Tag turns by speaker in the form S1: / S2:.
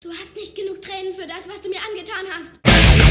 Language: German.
S1: Du hast nicht genug Tränen für das, was du mir angetan hast.